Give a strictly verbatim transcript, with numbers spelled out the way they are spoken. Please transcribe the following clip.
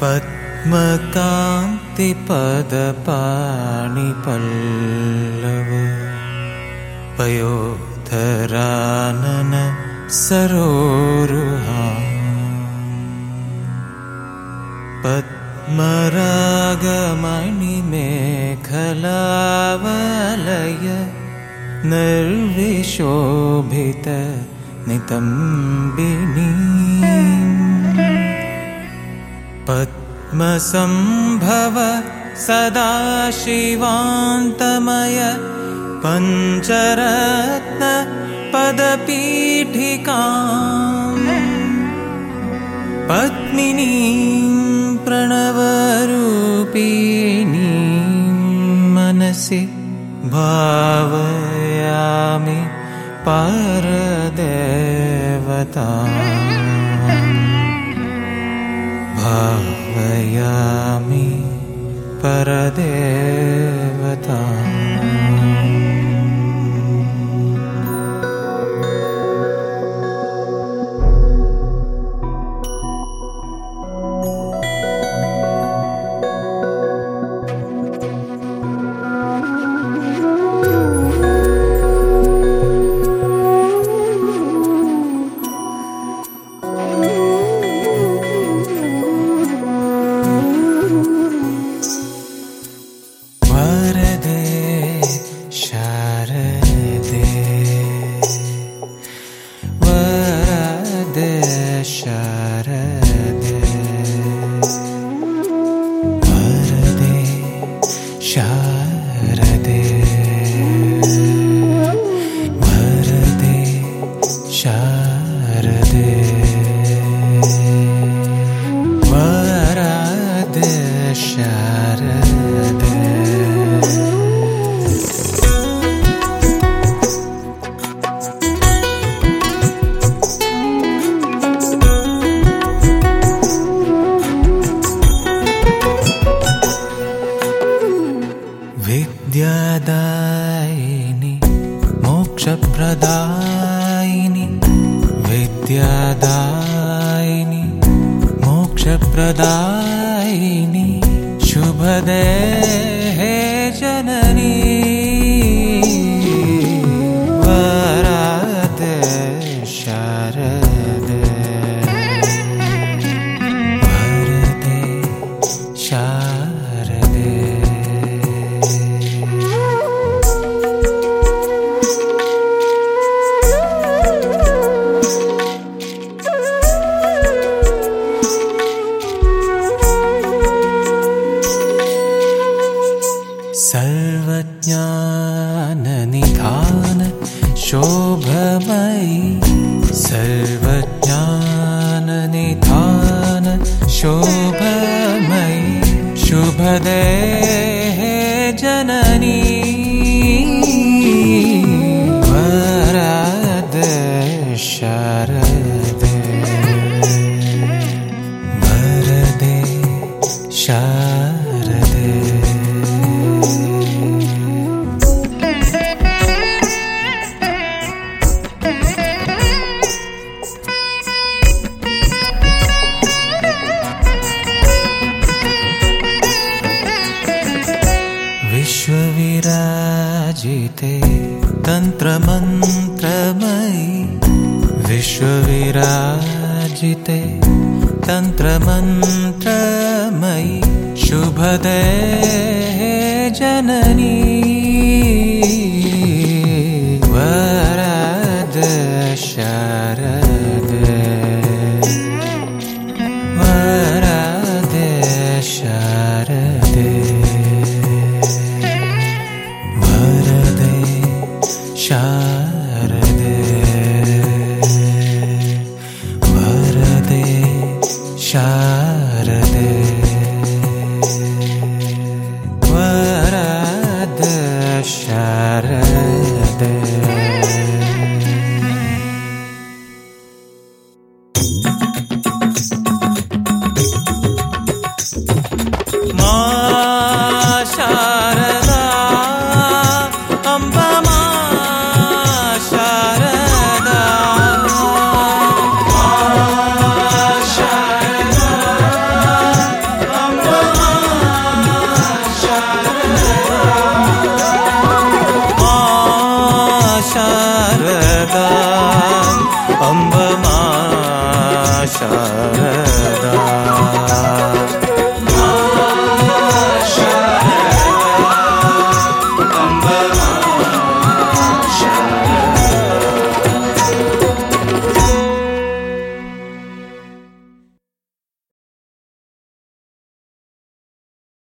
ಪದ್ಮಕಾಂತಿ ಪದಪಾಣಿ ಪಲ್ಲವ ಪಯೋಧರಾನನ ಸರೋರುಹ ಪದ್ಮರಾಗಮಣಿ ಮೇಖಲಾವಲಯ ನಿರ್ವಿಶೋಭಿತ ನಿತಂಬಿನಿ ಪದ್ಮಸಂಭವ ಸದಾಶಿವಾಂತಮಯ ಪಂಚರತ್ನ ಪದಪೀಠಿಕಾಂ ಪದ್ಮಿನೀಂ ಪ್ರಣವರೂಪಿಣೀಂ ಮನಸಿ ಭಾವಯಾಮಿ ಪರದೇವತಾಂ ಭಾವಯಾಮಿ ಪರದೇವತಾಂ. विद्यादायिनी मोक्षप्रदायिनी विद्यादायिनी मोक्षप्रदायिनी शुभदे हे जननी वरदे शारदे वरदे शारदे. सर्वज्ञाननिधान शोभमयी सर्वज्ञाननिधान शोभमयी शुभदे हे जननी वरदे शारदे वरदे शारदे. विश्वविराजिते तंत्रमंत्रमयी विश्वविराजिते तंत्रमंत्रमयी शुभदे हे जननी वरदे शारदे वरदे शारदे वरदे शारदे वरदे शारदे वरदे शारदे. मा शारदा अम्ब मा शारदा ಶಾರದೆ